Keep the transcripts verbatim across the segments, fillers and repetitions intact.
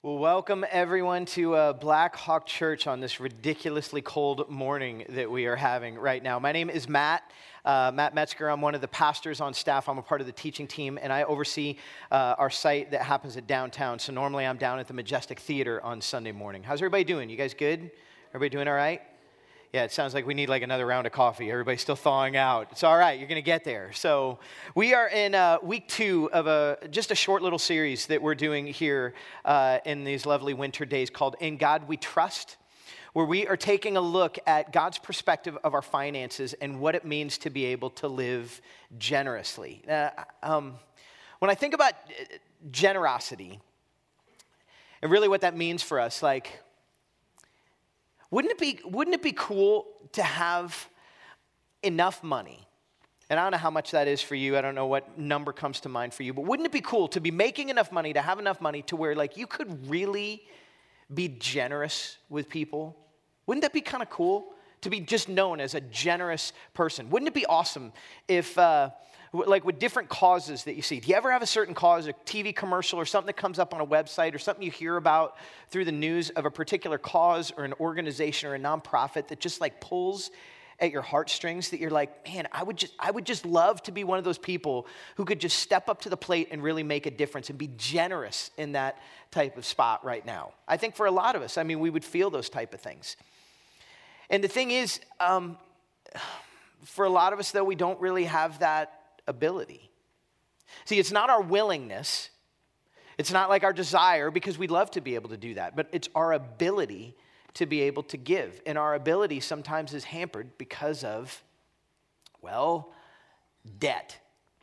Well, welcome everyone to uh, Black Hawk Church on this ridiculously cold morning that we are having right now. My name is Matt, uh, Matt Metzger. I'm one of the pastors on staff. I'm a part of the teaching team, and I oversee uh, our site that happens at downtown. So normally I'm down at the Majestic Theater on Sunday morning. How's everybody doing? You guys good? Everybody doing all right? Yeah, it sounds like we need like another round of coffee. Everybody's still thawing out. It's all right. You're going to get there. So we are in uh, week two of a just a short little series that we're doing here uh, in these lovely winter days called In God We Trust, where we are taking a look at God's perspective of our finances and what it means to be able to live generously. Uh, um, when I think about generosity and really what that means for us, like, Wouldn't it be wouldn't it be cool to have enough money? And I don't know how much that is for you. I don't know what number comes to mind for you. But wouldn't it be cool to be making enough money, to have enough money to where like you could really be generous with people? Wouldn't that be kind of cool to be just known as a generous person? Wouldn't it be awesome if uh, like with different causes that you see? Do you ever have a certain cause, a T V commercial or something that comes up on a website or something you hear about through the news of a particular cause or an organization or a nonprofit that just like pulls at your heartstrings that you're like, man, I would just I would just love to be one of those people who could just step up to the plate and really make a difference and be generous in that type of spot right now. I think for a lot of us, I mean, we would feel those type of things. And the thing is, um, for a lot of us, though, we don't really have that ability. See, it's not our willingness. It's not like our desire, because we'd love to be able to do that, but it's our ability to be able to give. And our ability sometimes is hampered because of, well, debt.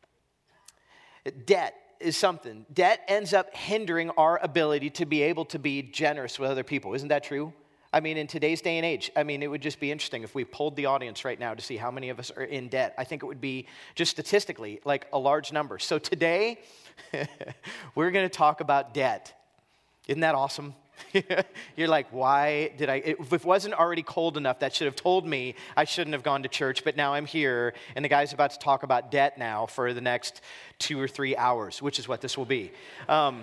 Debt is something. Debt ends up hindering our ability to be able to be generous with other people. Isn't that true? I mean, in today's day and age, I mean, it would just be interesting if we polled the audience right now to see how many of us are in debt. I think it would be, just statistically, like a large number. So today, we're going to talk about debt. Isn't that awesome? You're like, why did I? If it wasn't already cold enough, that should have told me I shouldn't have gone to church, but now I'm here, and the guy's about to talk about debt now for the next two or three hours, which is what this will be. Um,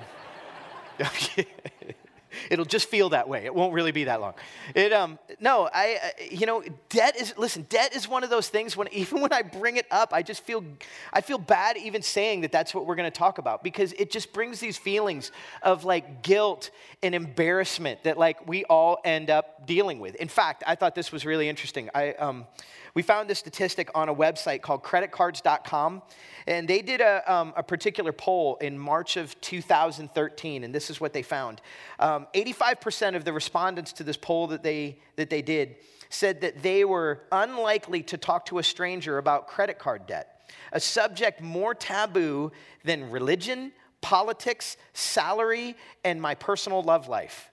It'll just feel that way. It won't really be that long. It um no, I uh, you know, debt is listen, debt is one of those things when even when I bring it up, I just feel I feel bad even saying that that's what we're going to talk about, because it just brings these feelings of like guilt and embarrassment that like we all end up dealing with. In fact, I thought this was really interesting. I um we found this statistic on a website called credit cards dot com, and they did a, um, a particular poll in March of two thousand thirteen, and this is what they found. Um, eighty-five percent of the respondents to this poll that they that they did said that they were unlikely to talk to a stranger about credit card debt, a subject more taboo than religion, politics, salary, and my personal love life.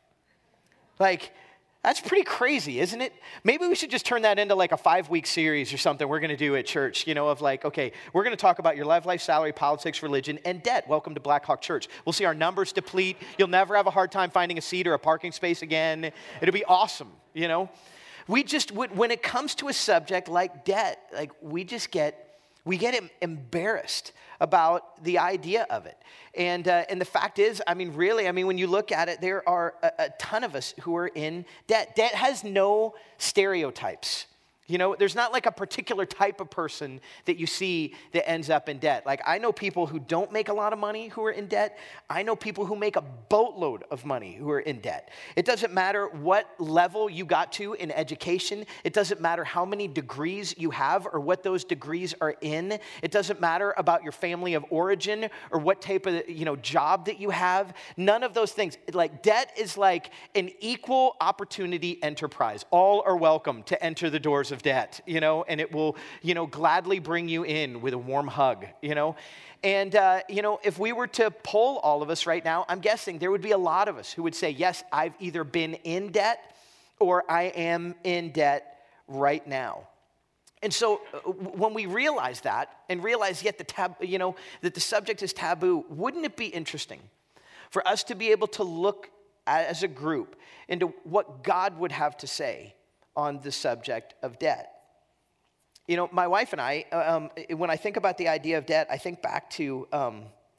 Like, that's pretty crazy, isn't it? Maybe we should just turn that into like a five-week series or something we're going to do at church, you know, of like, okay, we're going to talk about your love life, salary, politics, religion, and debt. Welcome to Black Hawk Church. We'll see our numbers deplete. You'll never have a hard time finding a seat or a parking space again. It'll be awesome, you know? We just, when it comes to a subject like debt, like we just get, we get embarrassed about the idea of it. And uh, and the fact is, I mean, really, I mean, when you look at it, there are a, a ton of us who are in debt. Debt has no stereotypes. You know, there's not like a particular type of person that you see that ends up in debt. Like, I know people who don't make a lot of money who are in debt. I know people who make a boatload of money who are in debt. It doesn't matter what level you got to in education. It doesn't matter how many degrees you have or what those degrees are in. It doesn't matter about your family of origin or what type of, you know, job that you have. None of those things. Like, debt is like an equal opportunity enterprise. All are welcome to enter the doors of debt, you know, and it will, you know, gladly bring you in with a warm hug, you know. And, uh, you know, if we were to poll all of us right now, I'm guessing there would be a lot of us who would say, yes, I've either been in debt or I am in debt right now. And so uh, when we realize that and realize yet the tab, you know, that the subject is taboo, wouldn't it be interesting for us to be able to look at, as a group into what God would have to say on the subject of debt? You know, my wife and I, um, when I think about the idea of debt, I think back to um,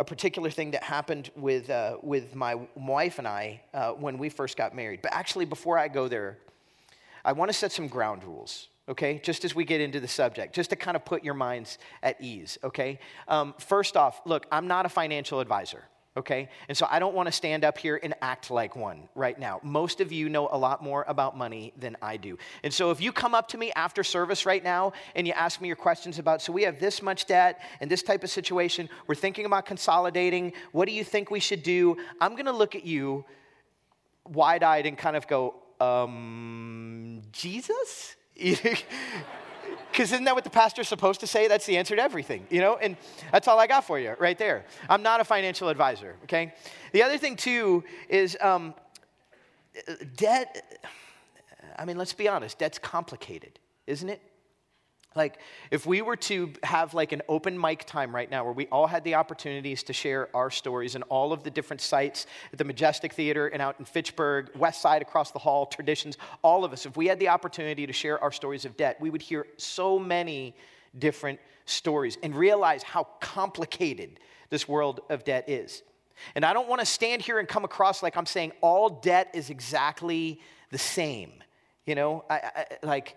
a particular thing that happened with uh, with my wife and I uh, when we first got married. But actually, before I go there, I want to set some ground rules, okay? Just as we get into the subject, just to kind of put your minds at ease, okay? Um, first off, look, I'm not a financial advisor. Okay, and so I don't want to stand up here and act like one right now. Most of you know a lot more about money than I do. And so if you come up to me after service right now and you ask me your questions about, so we have this much debt and this type of situation, we're thinking about consolidating, what do you think we should do? I'm going to look at you wide-eyed and kind of go, um, Jesus? Because isn't that what the pastor's supposed to say? That's the answer to everything, you know? And that's all I got for you right there. I'm not a financial advisor, okay? The other thing, too, is um, debt, I mean, let's be honest, debt's complicated, isn't it? Like, if we were to have like an open mic time right now where we all had the opportunities to share our stories and all of the different sites at the Majestic Theater and out in Fitchburg, West Side across the hall, Traditions, all of us, if we had the opportunity to share our stories of debt, we would hear so many different stories and realize how complicated this world of debt is. And I don't want to stand here and come across like I'm saying all debt is exactly the same. You know, I, I like...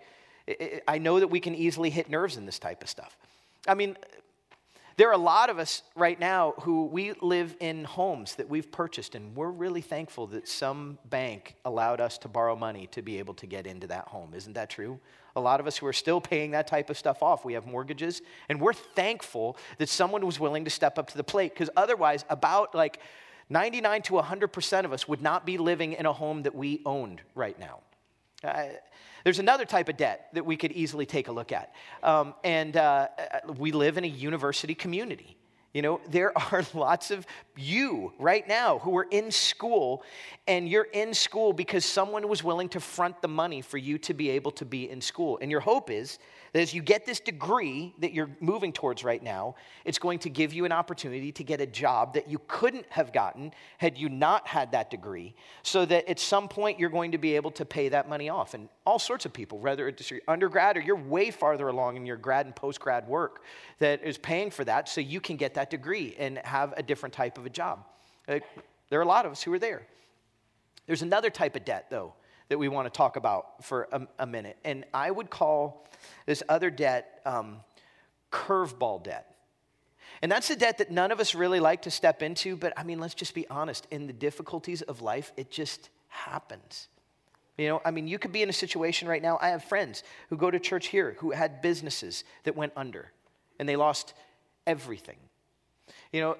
I know that we can easily hit nerves in this type of stuff. I mean, there are a lot of us right now who we live in homes that we've purchased, and we're really thankful that some bank allowed us to borrow money to be able to get into that home. Isn't that true? A lot of us who are still paying that type of stuff off, we have mortgages, and we're thankful that someone was willing to step up to the plate, because otherwise, about like ninety-nine to one hundred percent of us would not be living in a home that we owned right now. Uh, There's another type of debt that we could easily take a look at. Um, and uh, we live in a university community. You know, there are lots of you right now who are in school, and you're in school because someone was willing to front the money for you to be able to be in school. And your hope is that as you get this degree that you're moving towards right now, it's going to give you an opportunity to get a job that you couldn't have gotten had you not had that degree, so that at some point you're going to be able to pay that money off. And all sorts of people, whether it's your undergrad or you're way farther along in your grad and post-grad work, that is paying for that so you can get that degree and have a different type of a job. There are a lot of us who are there. There's another type of debt, though, that we want to talk about for a, a minute. And I would call this other debt um, curveball debt. And that's a debt that none of us really like to step into, but I mean, let's just be honest. In the difficulties of life, it just happens. You know, I mean, you could be in a situation right now. I have friends who go to church here who had businesses that went under, and they lost everything. You know,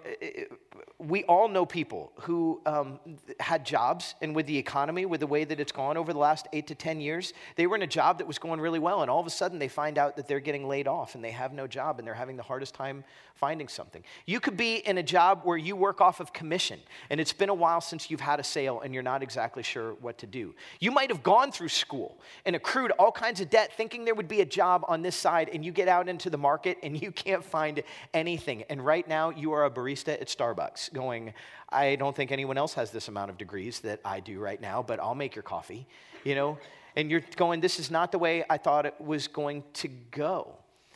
we all know people who um, had jobs, and with the economy, with the way that it's gone over the last eight to ten years, they were in a job that was going really well, and all of a sudden they find out that they're getting laid off, and they have no job, and they're having the hardest time finding something. You could be in a job where you work off of commission, and it's been a while since you've had a sale, and you're not exactly sure what to do. You might have gone through school and accrued all kinds of debt, thinking there would be a job on this side, and you get out into the market, and you can't find anything. And right now, you are a barista at Starbucks going, I don't think anyone else has this amount of degrees that I do right now, but I'll make your coffee, you know? And you're going, this is not the way I thought it was going to go.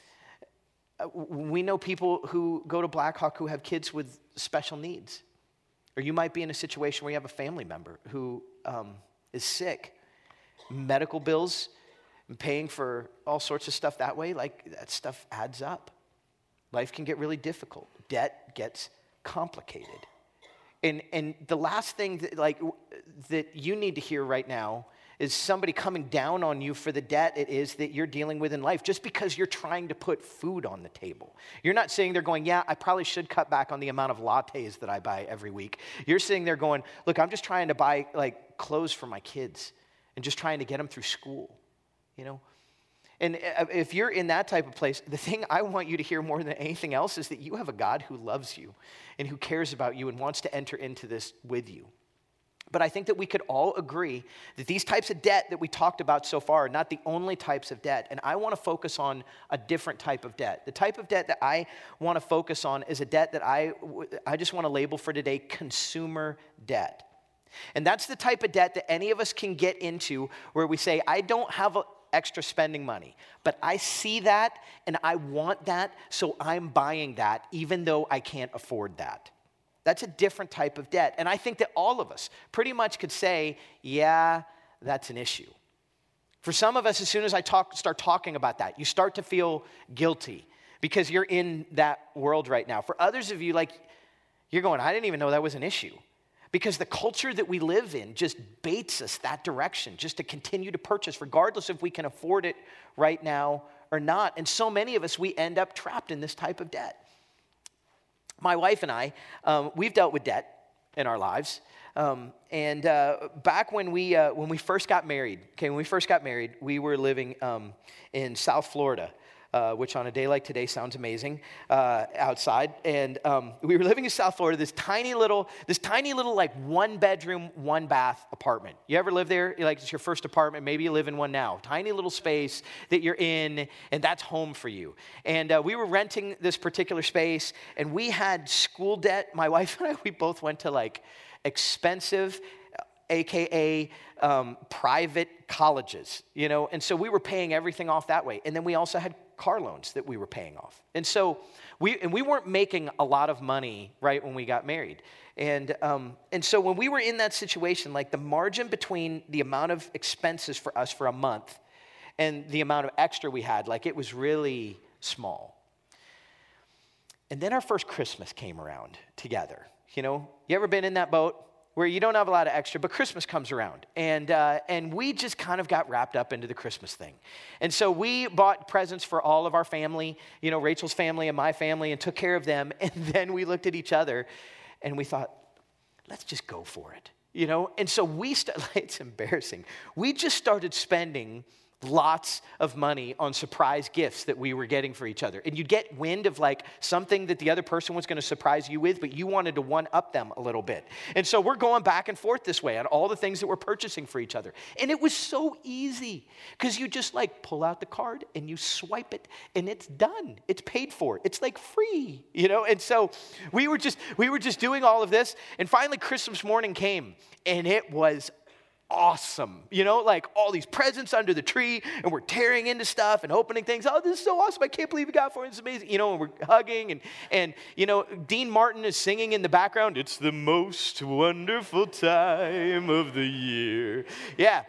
We know people who go to Blackhawk who have kids with special needs. Or you might be in a situation where you have a family member who um, is sick. Medical bills, and paying for all sorts of stuff that way, like that stuff adds up. Life can get really difficult. Debt gets complicated. And and the last thing that, like, that you need to hear right now is somebody coming down on you for the debt it is that you're dealing with in life, just because you're trying to put food on the table. You're not sitting there going, yeah, I probably should cut back on the amount of lattes that I buy every week. You're sitting there going, look, I'm just trying to buy, like, clothes for my kids and just trying to get them through school, you know? And if you're in that type of place, the thing I want you to hear more than anything else is that you have a God who loves you and who cares about you and wants to enter into this with you. But I think that we could all agree that these types of debt that we talked about so far are not the only types of debt. And I want to focus on a different type of debt. The type of debt that I want to focus on is a debt that I, I just want to label for today consumer debt. And that's the type of debt that any of us can get into where we say, I don't have a extra spending money, but I see that and I want that, so I'm buying that even though I can't afford that. That's a different type of debt. And I think that all of us pretty much could say, yeah, that's an issue. For some of us, as soon as I talk, start talking about that, you start to feel guilty because you're in that world right now. For others of you, like, you're going, I didn't even know that was an issue. Because the culture that we live in just baits us that direction, just to continue to purchase, regardless if we can afford it right now or not. And so many of us, we end up trapped in this type of debt. My wife and I, um, we've dealt with debt in our lives. Um, and uh, back when we uh, when we first got married, okay, when we first got married, we were living um, in South Florida, uh, which on a day like today sounds amazing uh, outside. And um, we were living in South Florida, this tiny little, this tiny little like one bedroom, one bath apartment. You ever live there? Like it's your first apartment, maybe you live in one now. Tiny little space that you're in, and that's home for you. And uh, we were renting this particular space, and we had school debt. My wife and I, we both went to like expensive, A K A um, private colleges, you know, and so we were paying everything off that way. And then we also had car loans that we were paying off. And so we and we weren't making a lot of money right when we got married. And um, and so when we were in that situation, like the margin between the amount of expenses for us for a month and the amount of extra we had, like it was really small. And then our first Christmas came around together. You know, you ever been in that boat where you don't have a lot of extra, but Christmas comes around, and uh, and we just kind of got wrapped up into the Christmas thing. And so we bought presents for all of our family, you know, Rachel's family and my family, and took care of them. And then we looked at each other, and we thought, let's just go for it, you know. And so we st- it's embarrassing. We just started spending lots of money on surprise gifts that we were getting for each other. And you'd get wind of like something that the other person was going to surprise you with, but you wanted to one-up them a little bit. And so we're going back and forth this way on all the things that we're purchasing for each other. And it was so easy because you just like pull out the card and you swipe it and it's done. It's paid for. It's like free, you know? And so we were just we were just doing all of this. And finally Christmas morning came, and it was awesome, you know, like all these presents under the tree, and we're tearing into stuff and opening things. Oh, this is so awesome. I can't believe you got for it. It's amazing. You know, and we're hugging, and, and, you know, Dean Martin is singing in the background. It's the most wonderful time of the year. Yeah.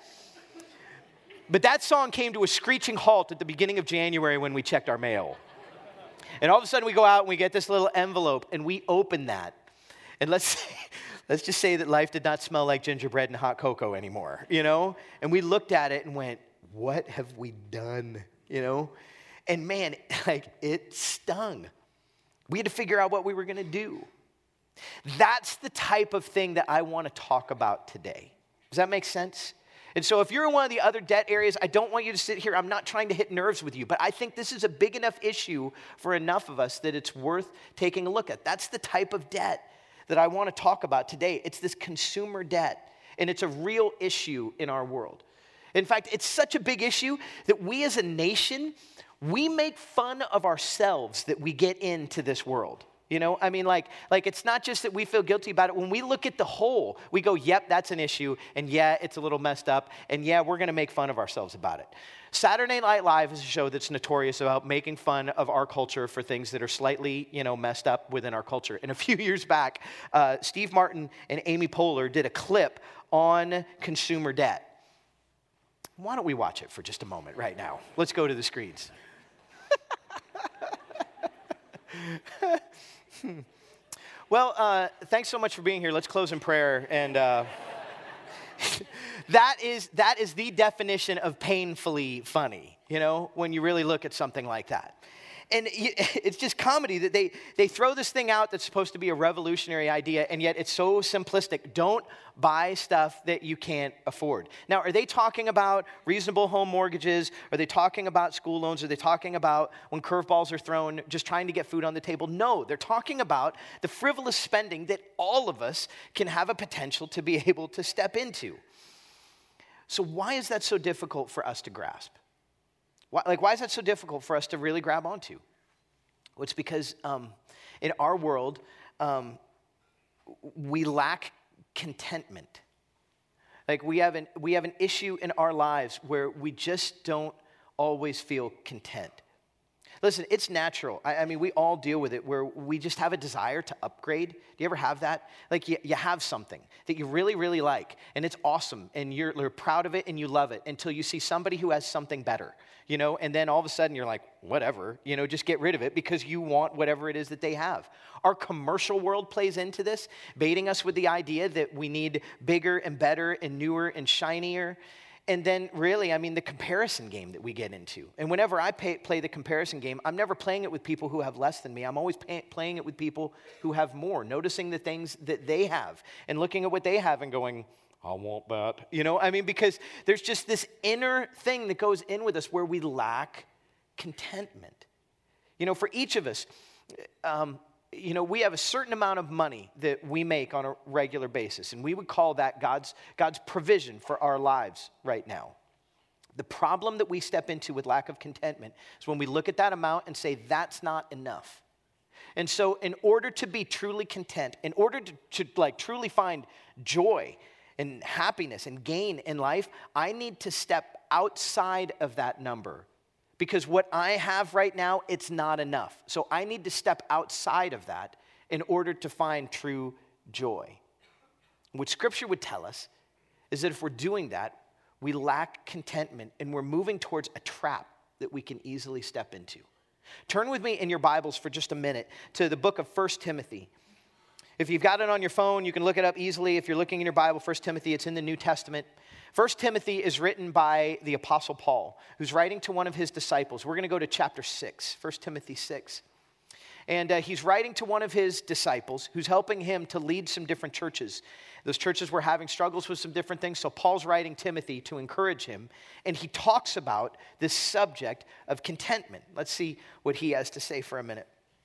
But that song came to a screeching halt at the beginning of January when we checked our mail. And all of a sudden we go out and we get this little envelope, and we open that. And let's say, Let's just say that life did not smell like gingerbread and hot cocoa anymore, you know? And we looked at it and went, what have we done, you know? And man, like it stung. We had to figure out what we were going to do. That's the type of thing that I want to talk about today. Does that make sense? And so if you're in one of the other debt areas, I don't want you to sit here. I'm not trying to hit nerves with you, but I think this is a big enough issue for enough of us that it's worth taking a look at. That's the type of debt that I want to talk about today. It's this consumer debt, and it's a real issue in our world. In fact, it's such a big issue that we as a nation, we make fun of ourselves that we get into this world. You know, I mean, like, like it's not just that we feel guilty about it. When we look at the whole, we go, yep, that's an issue, and yeah, it's a little messed up, and yeah, we're going to make fun of ourselves about it. Saturday Night Live is a show that's notorious about making fun of our culture for things that are slightly, you know, messed up within our culture. And a few years back, uh, Steve Martin and Amy Poehler did a clip on consumer debt. Why don't we watch it for just a moment right now? Let's go to the screens. Well, uh, thanks so much for being here. Let's close in prayer. And uh, that is that is the definition of painfully funny, you know, when you really look at something like that. And it's just comedy that they, they throw this thing out that's supposed to be a revolutionary idea, and yet it's so simplistic. Don't buy stuff that you can't afford. Now, are they talking about reasonable home mortgages? Are they talking about school loans? Are they talking about when curveballs are thrown, just trying to get food on the table? No, they're talking about the frivolous spending that all of us can have a potential to be able to step into. So why is that so difficult for us to grasp? Why, like, why is that so difficult for us to really grab onto? Well, it's because um, in our world, um, we lack contentment. Like, we have an we have an issue in our lives where we just don't always feel content. Listen, it's natural. I, I mean, we all deal with it where we just have a desire to upgrade. Do you ever have that? Like you, you have something that you really, really like, and it's awesome, and you're, you're proud of it, and you love it until you see somebody who has something better, you know, and then all of a sudden you're like, whatever, you know, just get rid of it because you want whatever it is that they have. Our commercial world plays into this, baiting us with the idea that we need bigger and better and newer and shinier. And then really, I mean, the comparison game that we get into. And whenever I pay, play the comparison game, I'm never playing it with people who have less than me. I'm always pay, playing it with people who have more, noticing the things that they have and looking at what they have and going, I want that. You know, I mean, because there's just this inner thing that goes in with us where we lack contentment. You know, for each of us, um, you know, we have a certain amount of money that we make on a regular basis, and we would call that God's, God's provision for our lives right now. The problem that we step into with lack of contentment is when we look at that amount and say, that's not enough. And so in order to be truly content, in order to, to like truly find joy and happiness and gain in life, I need to step outside of that number. Because what I have right now, it's not enough. So I need to step outside of that in order to find true joy. What Scripture would tell us is that if we're doing that, we lack contentment and we're moving towards a trap that we can easily step into. Turn with me in your Bibles for just a minute to the book of First Timothy. If you've got it on your phone, you can look it up easily. If you're looking in your Bible, First Timothy, it's in the New Testament. First Timothy is written by the Apostle Paul, who's writing to one of his disciples. We're going to go to chapter six, First Timothy six. And uh, he's writing to one of his disciples who's helping him to lead some different churches. Those churches were having struggles with some different things, so Paul's writing Timothy to encourage him. And he talks about this subject of contentment. Let's see what he has to say for a minute.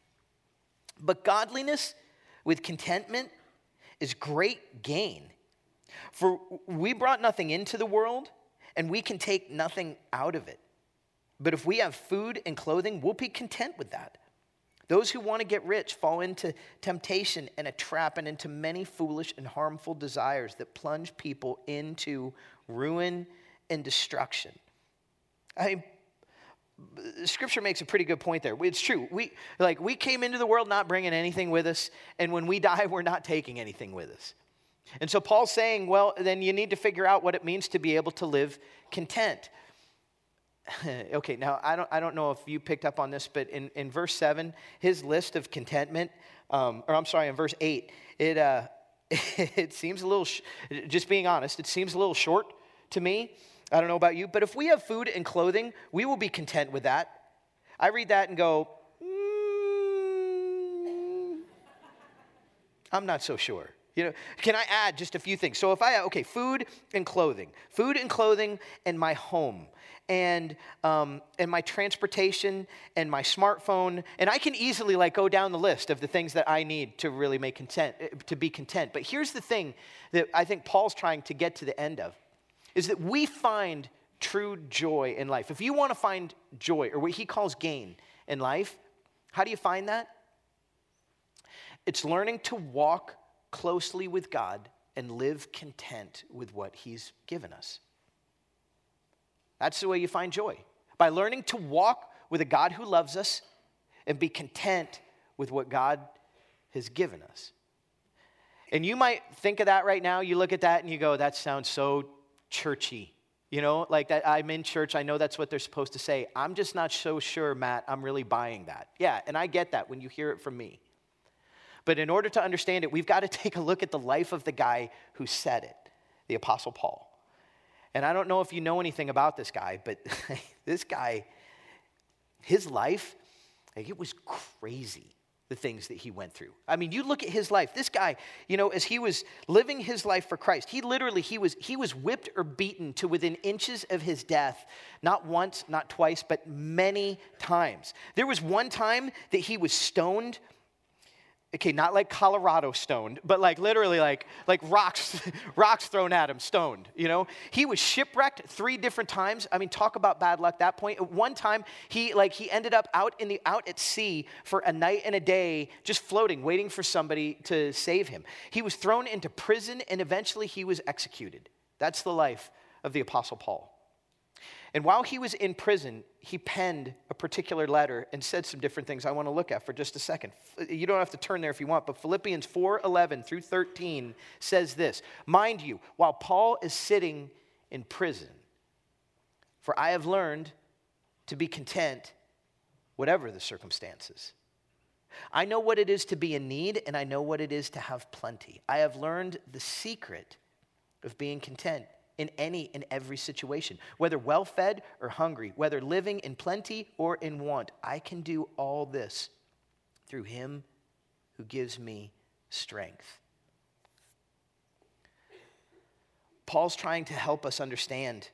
But godliness with contentment is great gain. For we brought nothing into the world, and we can take nothing out of it. But if we have food and clothing, we'll be content with that. Those who want to get rich fall into temptation and a trap and into many foolish and harmful desires that plunge people into ruin and destruction. I Scripture makes a pretty good point there. It's true. We like we came into the world not bringing anything with us, and when we die, we're not taking anything with us. And so Paul's saying, well, then you need to figure out what it means to be able to live content. Okay, now I don't I don't know if you picked up on this, but in, in verse seven, his list of contentment, um, or I'm sorry, in verse eight, it uh, it seems a little, sh- just being honest, it seems a little short to me. I don't know about you, but if we have food and clothing, we will be content with that. I read that and go, mm, I'm not so sure. You know, can I add just a few things? So if I, okay, food and clothing, food and clothing and my home and um, and my transportation and my smartphone, and I can easily like go down the list of the things that I need to really make content, to be content. But here's the thing that I think Paul's trying to get to the end of, is that we find true joy in life. If you want to find joy, or what he calls gain in life, how do you find that? It's learning to walk closely with God and live content with what he's given us. That's the way you find joy. By learning to walk with a God who loves us and be content with what God has given us. And you might think of that right now. You look at that and you go, that sounds so churchy. You know, like that I'm in church. I know that's what they're supposed to say. I'm just not so sure, Matt, I'm really buying that. Yeah, and I get that when you hear it from me. But in order to understand it, we've got to take a look at the life of the guy who said it, the Apostle Paul. And I don't know if you know anything about this guy, but this guy, his life, like, it was crazy, the things that he went through. I mean, you look at his life. This guy, you know, as he was living his life for Christ, he literally, he was he was whipped or beaten to within inches of his death, not once, not twice, but many times. There was one time that he was stoned. Okay, not like Colorado stoned, but like literally like like rocks rocks thrown at him, stoned, you know? He was shipwrecked three different times. I mean, talk about bad luck at that point. At one time, he like he ended up out in the out at sea for a night and a day, just floating, waiting for somebody to save him. He was thrown into prison and eventually he was executed. That's the life of the Apostle Paul. And while he was in prison, he penned a particular letter and said some different things I want to look at for just a second. You don't have to turn there if you want, but Philippians four eleven through thirteen says this. Mind you, while Paul is sitting in prison, for I have learned to be content whatever the circumstances. I know what it is to be in need, and I know what it is to have plenty. I have learned the secret of being content in any and every situation, whether well-fed or hungry, whether living in plenty or in want. I can do all this through him who gives me strength. Paul's trying to help us understand.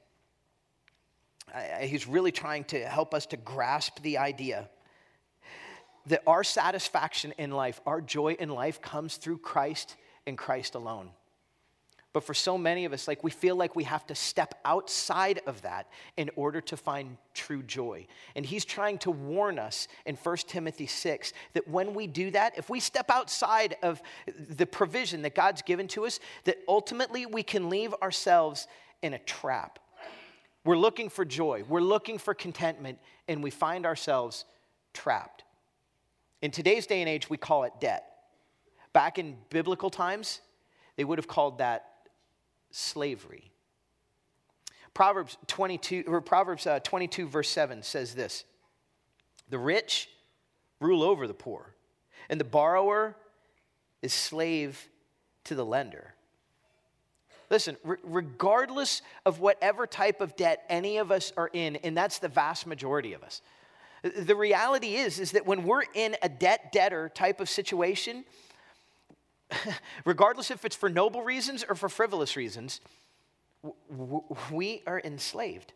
He's really trying to help us to grasp the idea that our satisfaction in life, our joy in life comes through Christ and Christ alone. But for so many of us, like we feel like we have to step outside of that in order to find true joy. And he's trying to warn us in First Timothy six that when we do that, if we step outside of the provision that God's given to us, that ultimately we can leave ourselves in a trap. We're looking for joy, we're looking for contentment, and we find ourselves trapped. In today's day and age, we call it debt. Back in biblical times, they would have called that slavery. Proverbs twenty-two, or Proverbs uh, twenty-two, verse seven says this: the rich rule over the poor, and the borrower is slave to the lender. Listen, re- regardless of whatever type of debt any of us are in, and that's the vast majority of us, the reality is, is that when we're in a debt-debtor type of situation, regardless if it's for noble reasons or for frivolous reasons, w- we are enslaved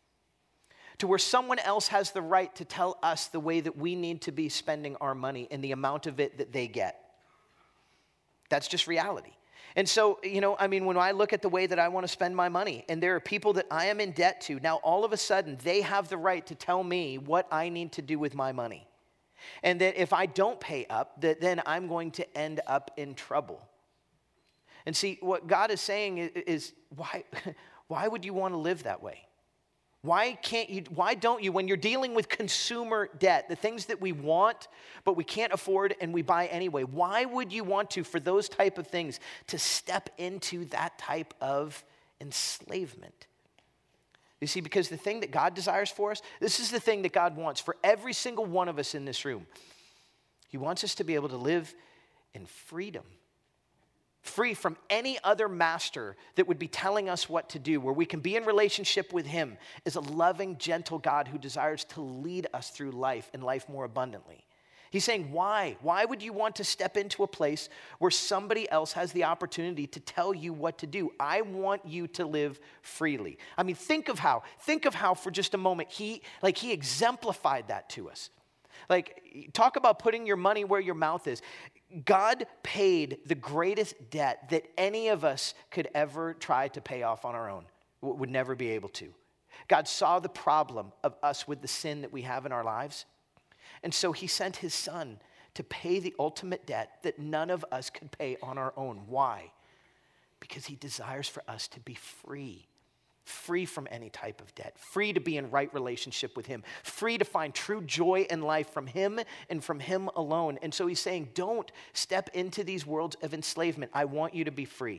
to where someone else has the right to tell us the way that we need to be spending our money and the amount of it that they get. That's just reality. And so, you know, I mean, when I look at the way that I want to spend my money, and there are people that I am in debt to, now all of a sudden they have the right to tell me what I need to do with my money. And that if I don't pay up, that then I'm going to end up in trouble. And see, what God is saying is, is why, why would you want to live that way? Why can't you, why don't you, when you're dealing with consumer debt, the things that we want, but we can't afford and we buy anyway, why would you want to, for those type of things, to step into that type of enslavement? You see, because the thing that God desires for us, this is the thing that God wants for every single one of us in this room. He wants us to be able to live in freedom. Free from any other master that would be telling us what to do, where we can be in relationship with him as a loving, gentle God who desires to lead us through life and life more abundantly. He's saying, why? Why would you want to step into a place where somebody else has the opportunity to tell you what to do? I want you to live freely. I mean, think of how, think of how for just a moment, he, like he exemplified that to us. Like, talk about putting your money where your mouth is. God paid the greatest debt that any of us could ever try to pay off on our own, would never be able to. God saw the problem of us with the sin that we have in our lives. And so he sent his son to pay the ultimate debt that none of us could pay on our own. Why? Because he desires for us to be free. Free from any type of debt, free to be in right relationship with him, free to find true joy in life from him and from him alone. And so he's saying, don't step into these worlds of enslavement. I want you to be free.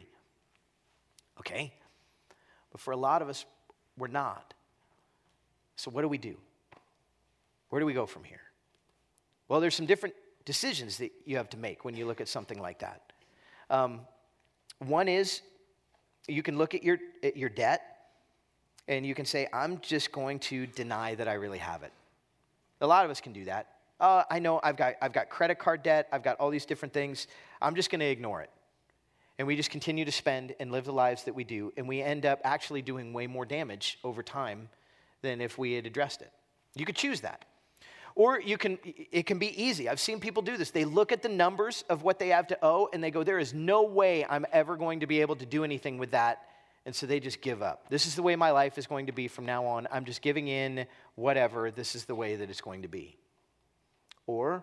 Okay? But for a lot of us, we're not. So what do we do? Where do we go from here? Well, there's some different decisions that you have to make when you look at something like that. Um, one is you can look at your at your debt, and you can say, I'm just going to deny that I really have it. A lot of us can do that. Uh, I know I've got I've got credit card debt. I've got all these different things. I'm just going to ignore it. And we just continue to spend and live the lives that we do. And we end up actually doing way more damage over time than if we had addressed it. You could choose that. Or you can, it can be easy. I've seen people do this. They look at the numbers of what they have to owe, and they go, there is no way I'm ever going to be able to do anything with that. And so they just give up. This is the way my life is going to be from now on. I'm just giving in, whatever. This is the way that it's going to be. Or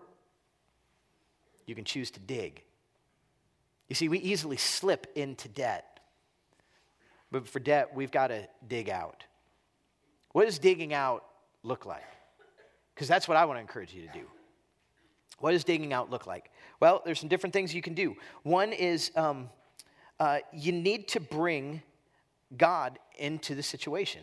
you can choose to dig. You see, we easily slip into debt. But for debt, we've got to dig out. What does digging out look like? Because that's what I want to encourage you to do. What does digging out look like? Well, there's some different things you can do. One is um, uh, you need to bring God into the situation.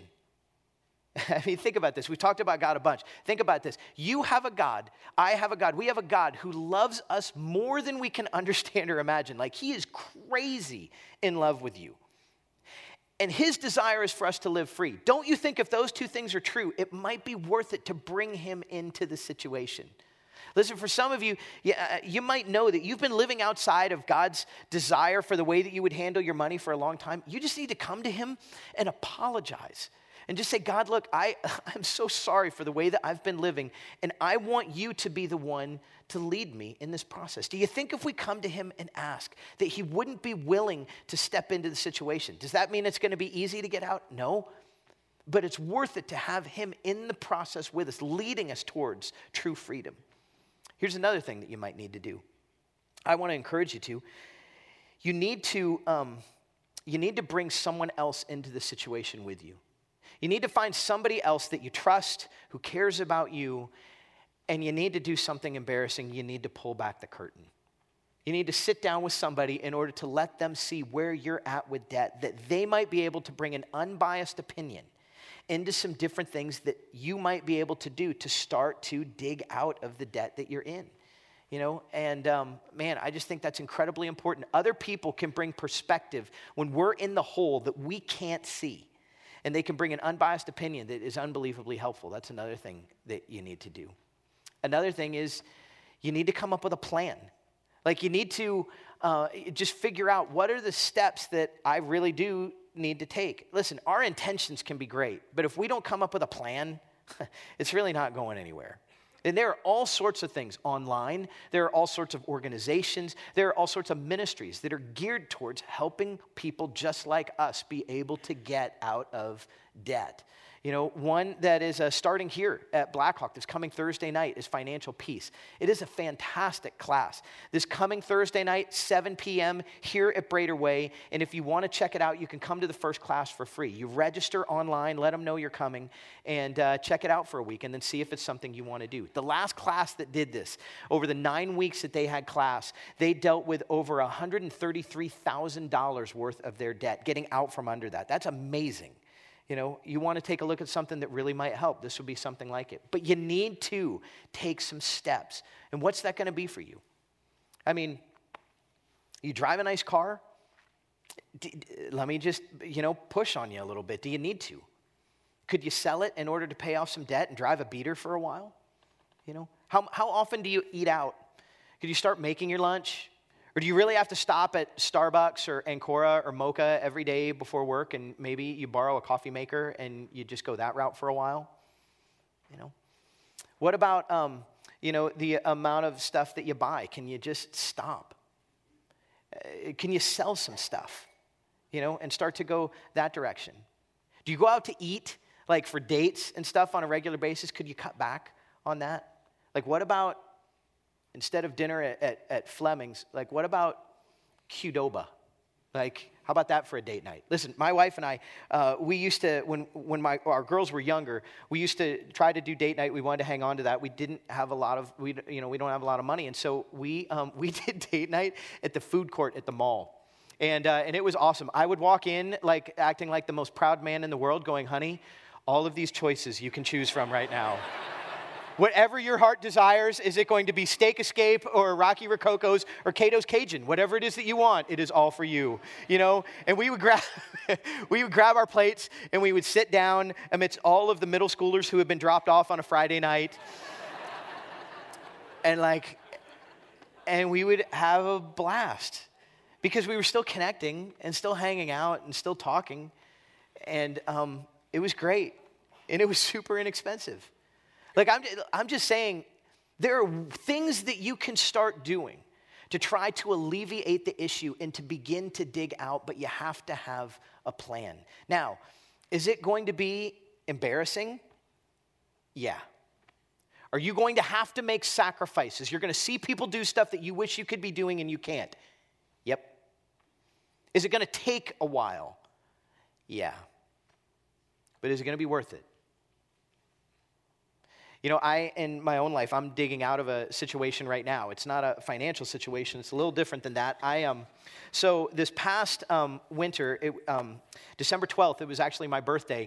I mean, think about this. We've talked about God a bunch. Think about this. You have a God. I have a God. We have a God who loves us more than we can understand or imagine. Like, he is crazy in love with you. And his desire is for us to live free. Don't you think if those two things are true, it might be worth it to bring him into the situation? Listen, for some of you, you, uh, you might know that you've been living outside of God's desire for the way that you would handle your money for a long time. You just need to come to him and apologize. And just say, God, look, I, I'm so sorry for the way that I've been living, and I want you to be the one to lead me in this process. Do you think if we come to him and ask that he wouldn't be willing to step into the situation? Does that mean it's going to be easy to get out? No. But it's worth it to have him in the process with us, leading us towards true freedom. Here's another thing that you might need to do. I want to encourage you to. You need to, um, you need to bring someone else into the situation with you. You need to find somebody else that you trust, who cares about you, and you need to do something embarrassing. You need to pull back the curtain. You need to sit down with somebody in order to let them see where you're at with debt, that they might be able to bring an unbiased opinion into some different things that you might be able to do to start to dig out of the debt that you're in. You know, and um, man, I just think that's incredibly important. Other people can bring perspective when we're in the hole that we can't see. And they can bring an unbiased opinion that is unbelievably helpful. That's another thing that you need to do. Another thing is you need to come up with a plan. Like, you need to uh, just figure out, what are the steps that I really do need to take? Listen, our intentions can be great, but if we don't come up with a plan, it's really not going anywhere. And there are all sorts of things online. There are all sorts of organizations. There are all sorts of ministries that are geared towards helping people just like us be able to get out of debt. You know, one that is uh, starting here at Blackhawk this coming Thursday night is Financial Peace. It is a fantastic class. This coming Thursday night, seven p.m. here at Brader Way. And if you want to check it out, you can come to the first class for free. You register online, let them know you're coming, and uh, check it out for a week, and then see if it's something you want to do. The last class that did this, over the nine weeks that they had class, they dealt with over one hundred thirty-three thousand dollars worth of their debt, getting out from under that. That's amazing. You know, you want to take a look at something that really might help. This would be something like it. But you need to take some steps. And what's that going to be for you? I mean, you drive a nice car? D- d- let me just, you know, push on you a little bit. Do you need to? Could you sell it in order to pay off some debt and drive a beater for a while? You know, how, how often do you eat out? Could you start making your lunch? Or do you really have to stop at Starbucks or Ancora or Mocha every day before work, and maybe you borrow a coffee maker and you just go that route for a while? You know, what about, um, you know, the amount of stuff that you buy? Can you just stop? Uh, can you sell some stuff, you know, and start to go that direction? Do you go out to eat, like for dates and stuff on a regular basis? Could you cut back on that? Like, what about, instead of dinner at, at, at Fleming's, like, what about Qdoba? Like, how about that for a date night? Listen, my wife and I, uh, we used to, when when my our girls were younger, we used to try to do date night. We wanted to hang on to that. We didn't have a lot of, we you know, we don't have a lot of money, and so we um, we did date night at the food court at the mall, and uh, and it was awesome. I would walk in like acting like the most proud man in the world, going, "Honey, all of these choices you can choose from right now." Whatever your heart desires, is it going to be Steak Escape or Rocky Rococo's or Cato's Cajun? Whatever it is that you want, it is all for you, you know? And we would grab we would grab our plates and we would sit down amidst all of the middle schoolers who had been dropped off on a Friday night. and like, and we would have a blast because we were still connecting and still hanging out and still talking. And um, it was great. And it was super inexpensive. Like, I'm, I'm just saying, there are things that you can start doing to try to alleviate the issue and to begin to dig out, but you have to have a plan. Now, is it going to be embarrassing? Yeah. Are you going to have to make sacrifices? You're going to see people do stuff that you wish you could be doing and you can't. Yep. Is it going to take a while? Yeah. But is it going to be worth it? You know, I, in my own life, I'm digging out of a situation right now. It's not a financial situation. It's a little different than that. I um, so this past um, winter, it, um, December twelfth, it was actually my birthday.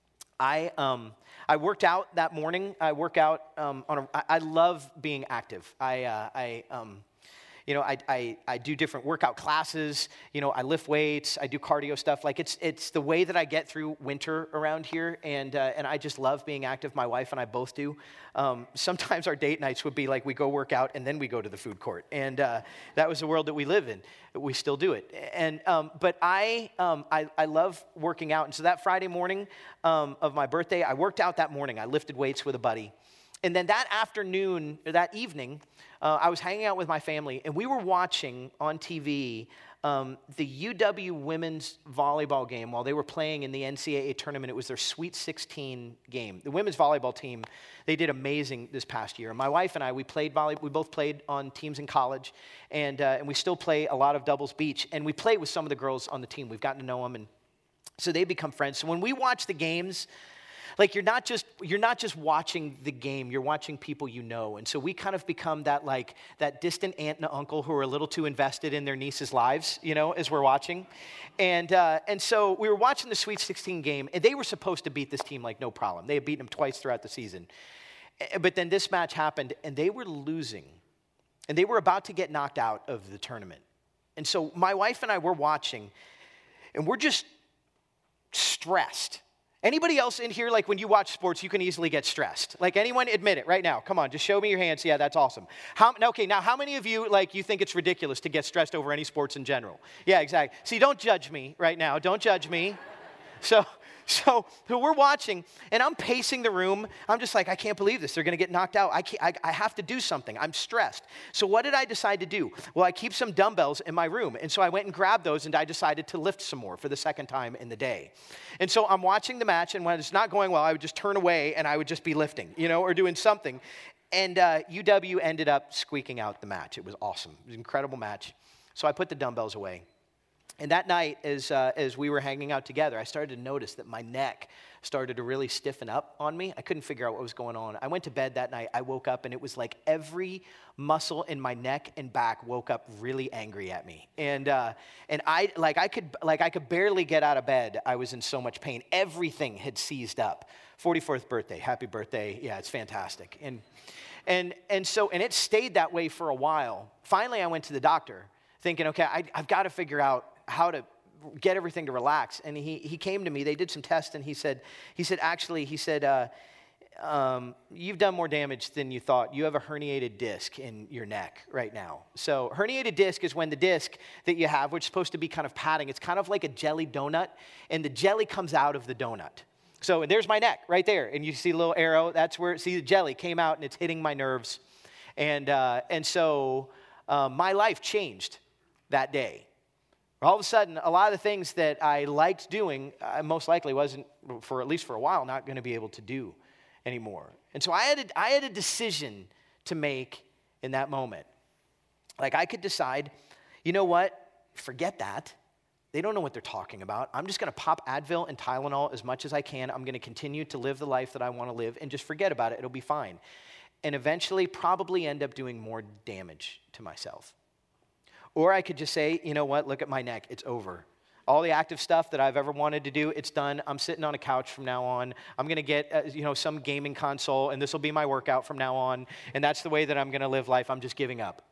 I um, I worked out that morning. I work out um, on a, I, I love being active. I, uh, I um, You know, I, I I do different workout classes. You know, I lift weights. I do cardio stuff. Like it's it's the way that I get through winter around here, and uh, and I just love being active. My wife and I both do. Um, sometimes our date nights would be like we go work out and then we go to the food court, and uh, that was the world that we live in. We still do it, and um, but I um, I I love working out, and so that Friday morning um, of my birthday, I worked out that morning. I lifted weights with a buddy. And then that afternoon, or that evening, uh, I was hanging out with my family, and we were watching on T V um, the U W women's volleyball game while they were playing in the N C double A tournament. It was their Sweet sixteen game. The women's volleyball team, they did amazing this past year. My wife and I, we played volley. We both played on teams in college, and uh, and we still play a lot of doubles beach. And we play with some of the girls on the team. We've gotten to know them, and so they become friends. So when we watch the games, like you're not just you're not just watching the game, you're watching people you know. And so we kind of become that like that distant aunt and uncle who are a little too invested in their niece's lives, you know, as we're watching. And uh, and so we were watching the Sweet sixteen game, and they were supposed to beat this team like no problem. They had beaten them twice throughout the season. But then this match happened, and they were losing. And they were about to get knocked out of the tournament. And so my wife and I were watching, and we're just stressed. Anybody else in here, like when you watch sports, you can easily get stressed? Like anyone, admit it right now. Come on, just show me your hands. Yeah, that's awesome. How, okay, now how many of you, like, you think it's ridiculous to get stressed over any sports in general? Yeah, exactly. See, don't judge me right now. Don't judge me. So, so, so we're watching, and I'm pacing the room. I'm just like, I can't believe this. They're going to get knocked out. I, can't, I, I have to do something. I'm stressed. So what did I decide to do? Well, I keep some dumbbells in my room, and so I went and grabbed those, and I decided to lift some more for the second time in the day. And so I'm watching the match, and when it's not going well, I would just turn away, and I would just be lifting, you know, or doing something. And uh, U W ended up squeaking out the match. It was awesome. It was an incredible match. So I put the dumbbells away. And that night, as uh, as we were hanging out together, I started to notice that my neck started to really stiffen up on me. I couldn't figure out what was going on. I went to bed that night. I woke up, and it was like every muscle in my neck and back woke up really angry at me. And uh, and I like I could like I could barely get out of bed. I was in so much pain. Everything had seized up. forty-fourth birthday, happy birthday! Yeah, it's fantastic. And and and so and it stayed that way for a while. Finally, I went to the doctor, thinking, okay, I, I've got to figure out how to get everything to relax. And he he came to me, they did some tests, and he said, he said, actually, he said, uh, um, you've done more damage than you thought. You have a herniated disc in your neck right now. So herniated disc is when the disc that you have, which is supposed to be kind of padding, it's kind of like a jelly donut, and the jelly comes out of the donut. So and there's my neck right there, and you see a little arrow, that's where, see the jelly came out, and it's hitting my nerves. And, uh, and so uh, my life changed that day. All of a sudden, a lot of the things that I liked doing, I most likely wasn't, for at least for a while, not going to be able to do anymore. And so I had a, I had a decision to make in that moment. Like I could decide, you know what, forget that. They don't know what they're talking about. I'm just going to pop Advil and Tylenol as much as I can. I'm going to continue to live the life that I want to live and just forget about it. It'll be fine. And eventually probably end up doing more damage to myself. Or I could just say, you know what, look at my neck, it's over. All the active stuff that I've ever wanted to do, it's done. I'm sitting on a couch from now on. I'm going to get, uh, you know, some gaming console, and this will be my workout from now on, and that's the way that I'm going to live life. I'm just giving up.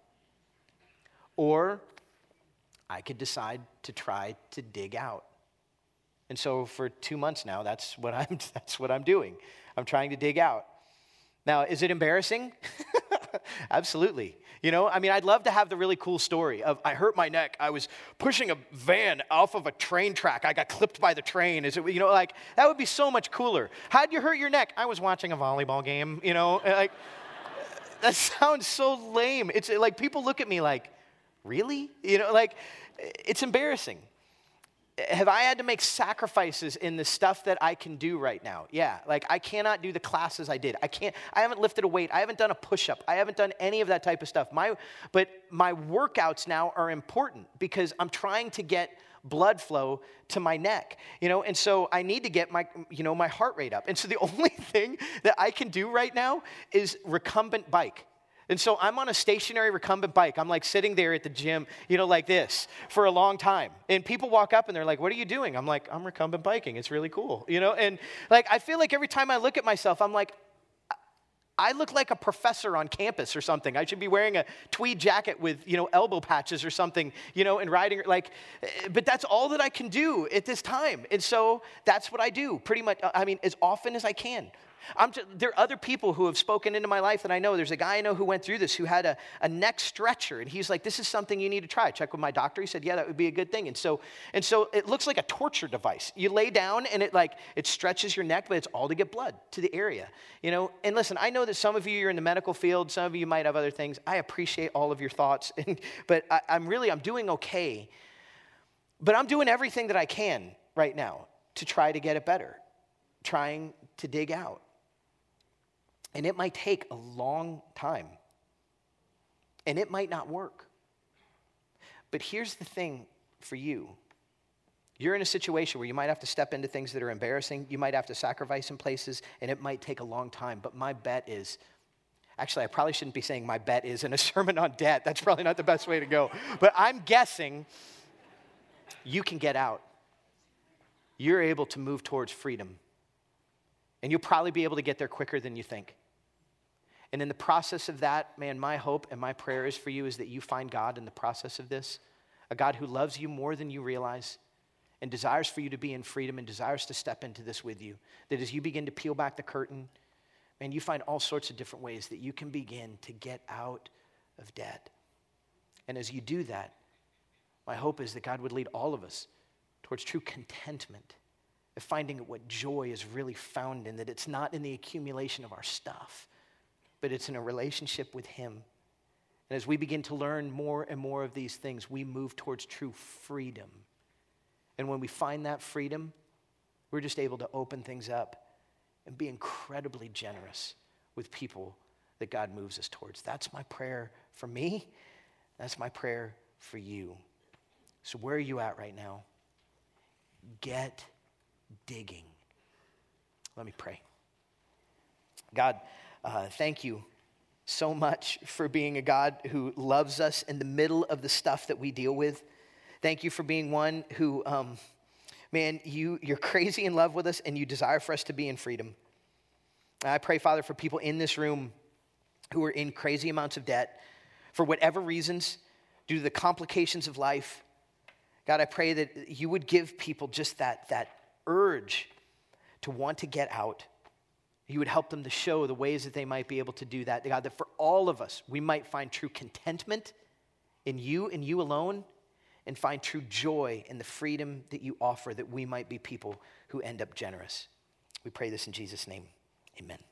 Or I could decide to try to dig out. And so for two months now, that's what I'm, that's what I'm doing. I'm trying to dig out. Now, is it embarrassing? Absolutely. You know, I mean, I'd love to have the really cool story of I hurt my neck. I was pushing a van off of a train track. I got clipped by the train. Is it, you know, like that would be so much cooler. How'd you hurt your neck? I was watching a volleyball game, you know, like that sounds so lame. It's like people look at me like, really? You know, like it's embarrassing. Have I had to make sacrifices in the stuff that I can do right now? Yeah, like I cannot do the classes I did. I can't, I haven't lifted a weight. I haven't done a push-up. I haven't done any of that type of stuff. My, but my workouts now are important because I'm trying to get blood flow to my neck, you know, and so I need to get my, you know, my heart rate up. And so the only thing that I can do right now is recumbent bike. And so I'm on a stationary recumbent bike. I'm like sitting there at the gym, you know, like this for a long time. And people walk up and they're like, what are you doing? I'm like, I'm recumbent biking. It's really cool, you know? And like, I feel like every time I look at myself, I'm like, I look like a professor on campus or something. I should be wearing a tweed jacket with, you know, elbow patches or something, you know, and riding, like, but that's all that I can do at this time. And so that's what I do pretty much, I mean, as often as I can. I'm just, there are other people who have spoken into my life that I know. There's a guy I know who went through this, who had a, a neck stretcher, and he's like, this is something you need to try. Check with my doctor. He said, yeah, that would be a good thing. And so, and so it looks like a torture device. You lay down, and it like, it stretches your neck, but it's all to get blood to the area, you know? And listen, I know that some of you are in the medical field. Some of you might have other things. I appreciate all of your thoughts, and, but I, I'm really, I'm doing okay. But I'm doing everything that I can right now to try to get it better, trying to dig out. And it might take a long time. And it might not work. But here's the thing for you. You're in a situation where you might have to step into things that are embarrassing. You might have to sacrifice in places, and it might take a long time. But my bet is, actually, I probably shouldn't be saying my bet is in a sermon on debt. That's probably not the best way to go. But I'm guessing you can get out. You're able to move towards freedom. And you'll probably be able to get there quicker than you think. And in the process of that, man, my hope and my prayer is for you is that you find God in the process of this, a God who loves you more than you realize and desires for you to be in freedom and desires to step into this with you. That as you begin to peel back the curtain, man, you find all sorts of different ways that you can begin to get out of debt. And as you do that, my hope is that God would lead all of us towards true contentment, of finding what joy is really found in, that it's not in the accumulation of our stuff, but it's in a relationship with him. And as we begin to learn more and more of these things, we move towards true freedom. And when we find that freedom, we're just able to open things up and be incredibly generous with people that God moves us towards. That's my prayer for me. That's my prayer for you. So where are you at right now? Get digging. Let me pray. God, uh, thank you so much for being a God who loves us in the middle of the stuff that we deal with. Thank you for being one who, um, man, you, you're crazy in love with us and you desire for us to be in freedom. And I pray, Father, for people in this room who are in crazy amounts of debt for whatever reasons, due to the complications of life. God, I pray that you would give people just that, that urge to want to get out. You would help them to show the ways that they might be able to do that. God, that for all of us, we might find true contentment in you and you alone, and find true joy in the freedom that you offer, that we might be people who end up generous. We pray this in Jesus' name. Amen.